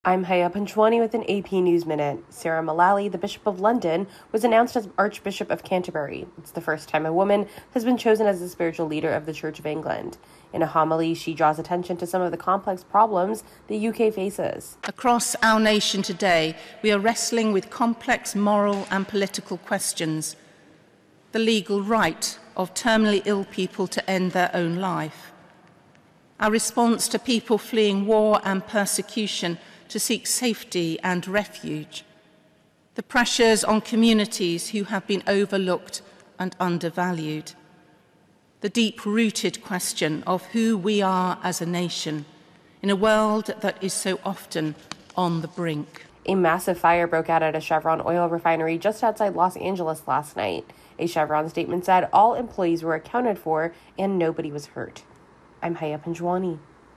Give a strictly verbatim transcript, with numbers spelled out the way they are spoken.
I'm Haya Panchwani with an A P News Minute. Sarah Mullally, the Bishop of London, was announced as Archbishop of Canterbury. It's the first time a woman has been chosen as the spiritual leader of the Church of England. In a homily, she draws attention to some of the complex problems the U K faces. Across our nation today, we are wrestling with complex moral and political questions. The legal right of terminally ill people to end their own life. Our response to people fleeing war and persecution to seek safety and refuge, the pressures on communities who have been overlooked and undervalued, the deep-rooted question of who we are as a nation in a world that is so often on the brink. A massive fire broke out at a Chevron oil refinery just outside Los Angeles last night. A Chevron statement said all employees were accounted for and nobody was hurt. I'm Haya Panjwani.